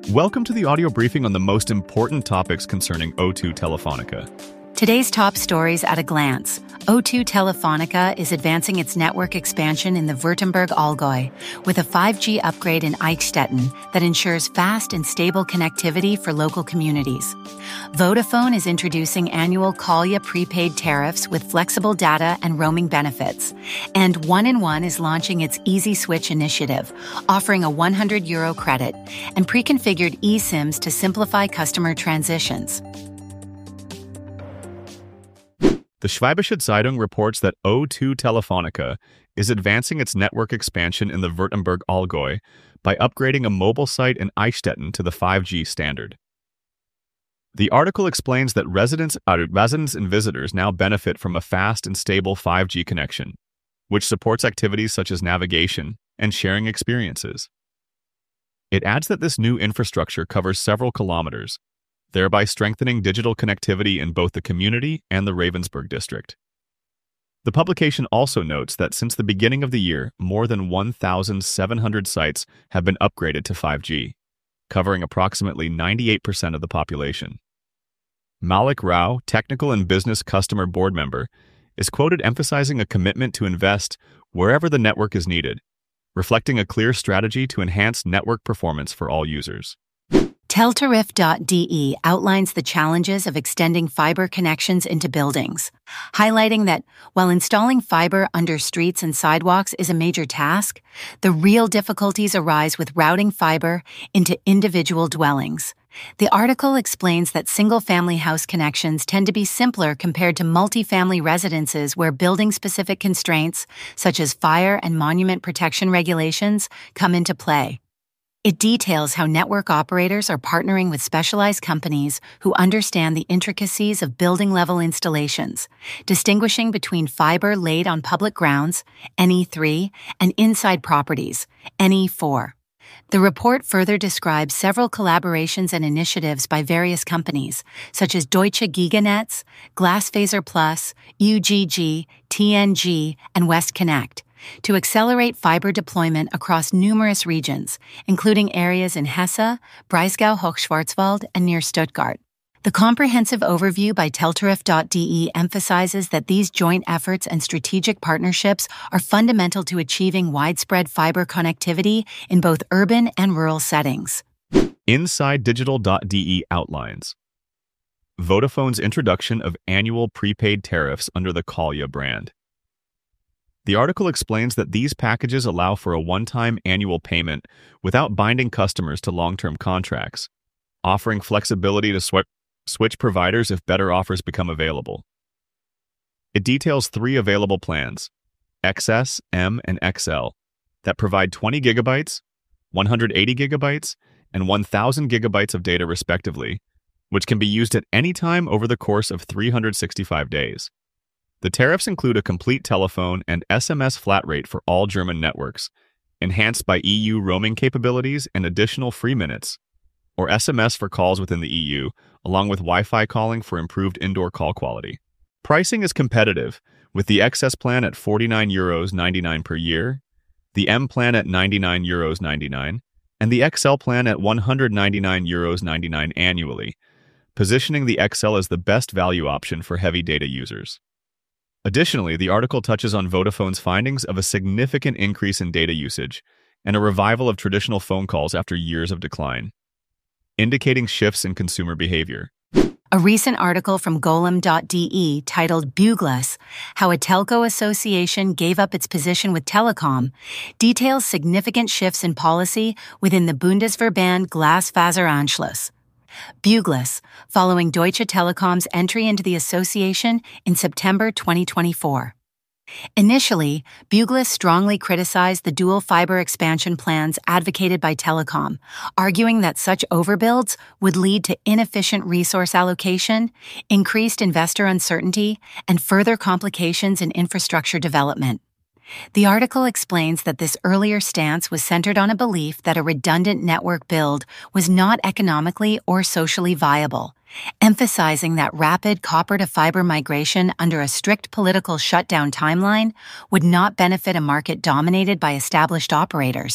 Welcome to the audio briefing on the most important topics concerning O2 Telefonica. Today's top stories at a glance. O2 Telefonica is advancing its network expansion in the Württemberg Allgäu with a 5G upgrade in Eichstätten that ensures fast and stable connectivity for local communities. Vodafone is introducing annual Kalja prepaid tariffs with flexible data and roaming benefits. And 1&1 is launching its Easy Switch initiative, offering a €100 credit and pre-configured eSIMs to simplify customer transitions. The Schwäbische Zeitung reports that O2 Telefonica is advancing its network expansion in the Württemberg Allgäu by upgrading a mobile site in Eichstätten to the 5G standard. The article explains that residents and visitors now benefit from a fast and stable 5G connection, which supports activities such as navigation and sharing experiences. It adds that this new infrastructure covers several kilometers, thereby strengthening digital connectivity in both the community and the Ravensburg district. The publication also notes that since the beginning of the year, more than 1,700 sites have been upgraded to 5G, covering approximately 98% of the population. Malik Rao, Technical and Business Customer Board Member, is quoted emphasizing a commitment to invest wherever the network is needed, reflecting a clear strategy to enhance network performance for all users. Teltarif.de outlines the challenges of extending fiber connections into buildings, highlighting that while installing fiber under streets and sidewalks is a major task, the real difficulties arise with routing fiber into individual dwellings. The article explains that single-family house connections tend to be simpler compared to multifamily residences where building-specific constraints, such as fire and monument protection regulations, come into play. It details how network operators are partnering with specialized companies who understand the intricacies of building-level installations, distinguishing between fiber laid on public grounds, NE3, and inside properties, NE4. The report further describes several collaborations and initiatives by various companies, such as Deutsche Giganetz, Glasfaser Plus, UGG, TNG, and WestConnect, to accelerate fiber deployment across numerous regions, including areas in Hesse, Breisgau-Hochschwarzwald, and near Stuttgart. The comprehensive overview by Teltarif.de emphasizes that these joint efforts and strategic partnerships are fundamental to achieving widespread fiber connectivity in both urban and rural settings. InsideDigital.de outlines Vodafone's introduction of annual prepaid tariffs under the Kalja brand. The article explains that these packages allow for a one-time annual payment without binding customers to long-term contracts, offering flexibility to switch providers if better offers become available. It details 3 available plans, XS, M, and XL, that provide 20 gigabytes, 180 gigabytes, and 1,000 gigabytes of data respectively, which can be used at any time over the course of 365 days. The tariffs include a complete telephone and SMS flat rate for all German networks, enhanced by EU roaming capabilities and additional free minutes, or SMS for calls within the EU, along with Wi-Fi calling for improved indoor call quality. Pricing is competitive, with the XS plan at €49.99 per year, the M plan at €99.99, and the XL plan at €199.99 annually, positioning the XL as the best value option for heavy data users. Additionally, the article touches on Vodafone's findings of a significant increase in data usage and a revival of traditional phone calls after years of decline, indicating shifts in consumer behavior. A recent article from Golem.de titled Buglas, How a Telco Association Gave Up Its Position with Telecom, details significant shifts in policy within the Bundesverband Glasfaseranschluss. Buglas, following Deutsche Telekom's entry into the association in September 2024. Initially, Buglas strongly criticized the dual fiber expansion plans advocated by Telecom, arguing that such overbuilds would lead to inefficient resource allocation, increased investor uncertainty, and further complications in infrastructure development. The article explains that this earlier stance was centered on a belief that a redundant network build was not economically or socially viable, emphasizing that rapid copper-to-fiber migration under a strict political shutdown timeline would not benefit a market dominated by established operators.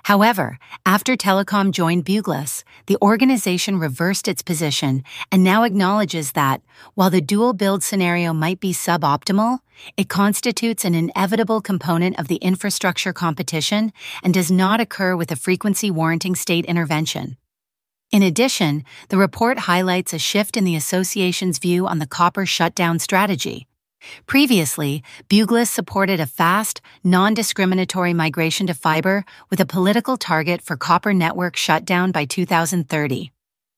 However, after Telecom joined Bugles, the organization reversed its position and now acknowledges that, while the dual build scenario might be suboptimal, it constitutes an inevitable component of the infrastructure competition and does not occur with a frequency warranting state intervention. In addition, the report highlights a shift in the association's view on the copper shutdown strategy. Previously, Bugles supported a fast, non-discriminatory migration to fiber with a political target for copper network shutdown by 2030.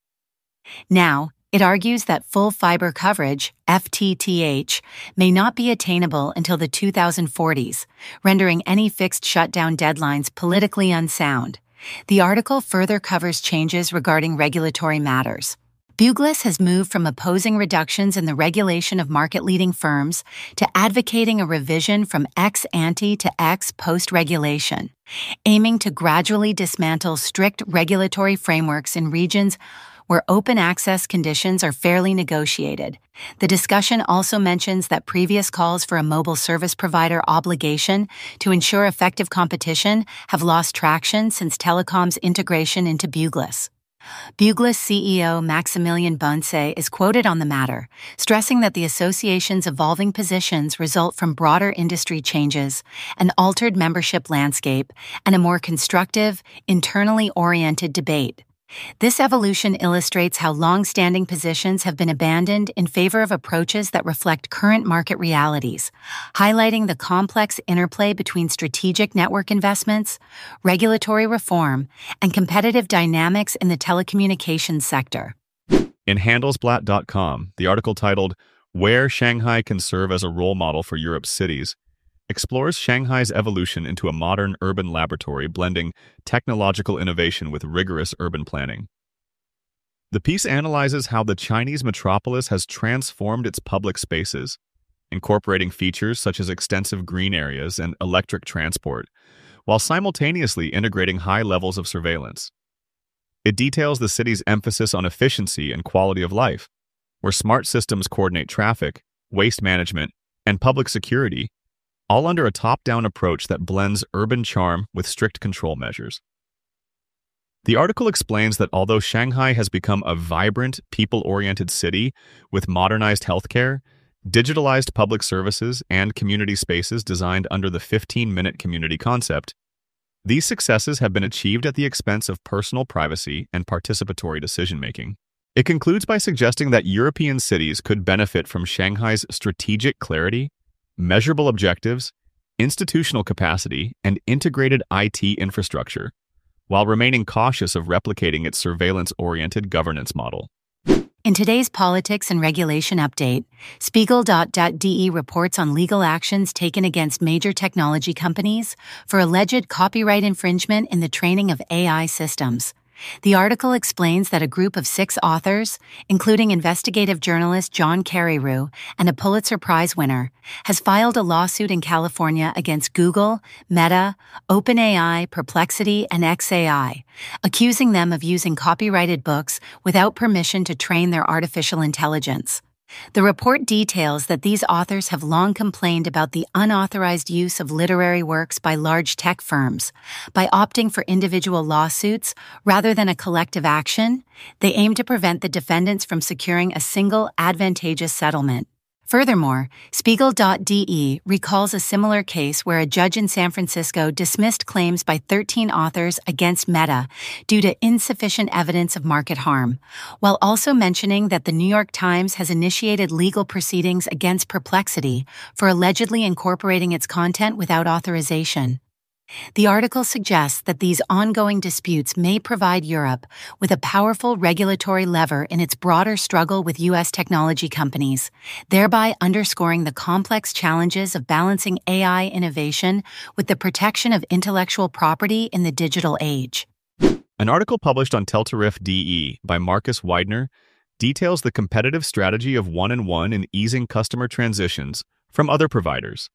Now, it argues that full fiber coverage, FTTH, may not be attainable until the 2040s, rendering any fixed shutdown deadlines politically unsound. The article further covers changes regarding regulatory matters. Bugles has moved from opposing reductions in the regulation of market-leading firms to advocating a revision from ex-ante to ex-post regulation, aiming to gradually dismantle strict regulatory frameworks in regions where open access conditions are fairly negotiated. The discussion also mentions that previous calls for a mobile service provider obligation to ensure effective competition have lost traction since Telecom's integration into Bugles. Bugles CEO Maximilian Bonce is quoted on the matter, stressing that the association's evolving positions result from broader industry changes, an altered membership landscape, and a more constructive, internally oriented debate. This evolution illustrates how long-standing positions have been abandoned in favor of approaches that reflect current market realities, highlighting the complex interplay between strategic network investments, regulatory reform, and competitive dynamics in the telecommunications sector. In Handelsblatt.com, the article titled, "Where Shanghai Can Serve as a Role Model for Europe's Cities," explores Shanghai's evolution into a modern urban laboratory blending technological innovation with rigorous urban planning. The piece analyzes how the Chinese metropolis has transformed its public spaces, incorporating features such as extensive green areas and electric transport, while simultaneously integrating high levels of surveillance. It details the city's emphasis on efficiency and quality of life, where smart systems coordinate traffic, waste management, and public security, all under a top-down approach that blends urban charm with strict control measures. The article explains that although Shanghai has become a vibrant, people-oriented city with modernized healthcare, digitalized public services, and community spaces designed under the 15-minute community concept, these successes have been achieved at the expense of personal privacy and participatory decision-making. It concludes by suggesting that European cities could benefit from Shanghai's strategic clarity, measurable objectives, institutional capacity, and integrated IT infrastructure, while remaining cautious of replicating its surveillance-oriented governance model. In today's Politics and Regulation update, Spiegel.de reports on legal actions taken against major technology companies for alleged copyright infringement in the training of AI systems. The article explains that a group of 6 authors, including investigative journalist John Carreyrou and a Pulitzer Prize winner, has filed a lawsuit in California against Google, Meta, OpenAI, Perplexity, and xAI, accusing them of using copyrighted books without permission to train their artificial intelligence. The report details that these authors have long complained about the unauthorized use of literary works by large tech firms. By opting for individual lawsuits rather than a collective action, they aim to prevent the defendants from securing a single advantageous settlement. Furthermore, Spiegel.de recalls a similar case where a judge in San Francisco dismissed claims by 13 authors against Meta due to insufficient evidence of market harm, while also mentioning that the New York Times has initiated legal proceedings against Perplexity for allegedly incorporating its content without authorization. The article suggests that these ongoing disputes may provide Europe with a powerful regulatory lever in its broader struggle with U.S. technology companies, thereby underscoring the complex challenges of balancing AI innovation with the protection of intellectual property in the digital age. An article published on Teltarif.de by Marcus Weidner details the competitive strategy of 1&1 in easing customer transitions from other providers.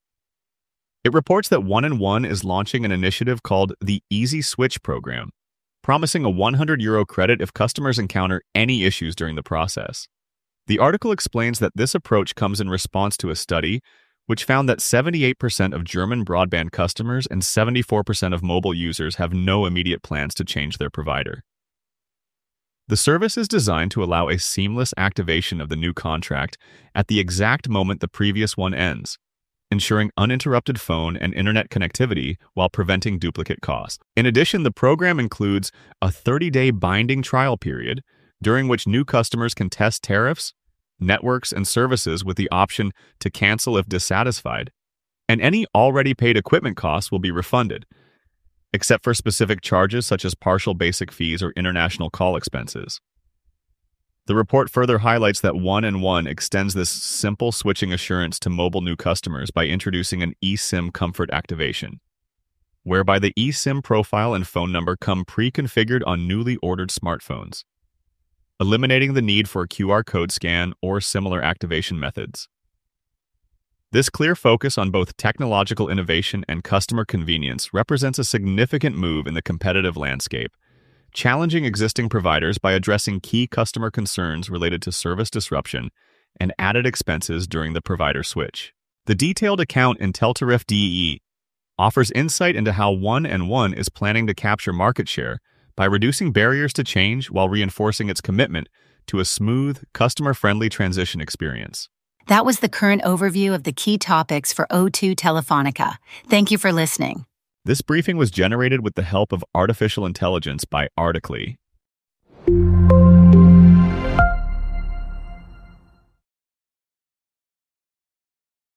It reports that 1&1 is launching an initiative called the Easy Switch program, promising a €100 credit if customers encounter any issues during the process. The article explains that this approach comes in response to a study which found that 78% of German broadband customers and 74% of mobile users have no immediate plans to change their provider. The service is designed to allow a seamless activation of the new contract at the exact moment the previous one ends, ensuring uninterrupted phone and internet connectivity while preventing duplicate costs. In addition, the program includes a 30-day binding trial period during which new customers can test tariffs, networks, and services with the option to cancel if dissatisfied, and any already paid equipment costs will be refunded, except for specific charges such as partial basic fees or international call expenses. The report further highlights that 1&1 extends this simple switching assurance to mobile new customers by introducing an eSIM comfort activation, whereby the eSIM profile and phone number come pre-configured on newly ordered smartphones, eliminating the need for a QR code scan or similar activation methods. This clear focus on both technological innovation and customer convenience represents a significant move in the competitive landscape, challenging existing providers by addressing key customer concerns related to service disruption and added expenses during the provider switch. The detailed account in Teltarif DE offers insight into how 1&1 is planning to capture market share by reducing barriers to change while reinforcing its commitment to a smooth, customer-friendly transition experience. That was the current overview of the key topics for O2 Telefonica. Thank you for listening. This briefing was generated with the help of artificial intelligence by Articly.